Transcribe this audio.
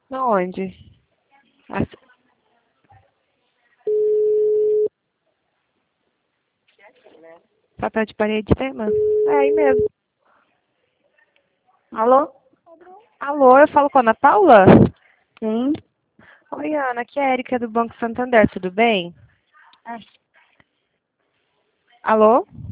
Aonde? As- Papel de parede tema? É aí mesmo. Alô? Alô, eu falo com a Ana Paula? Sim. Oi, Ana, aqui é a Erika do Banco Santander, tudo bem? É. Alô?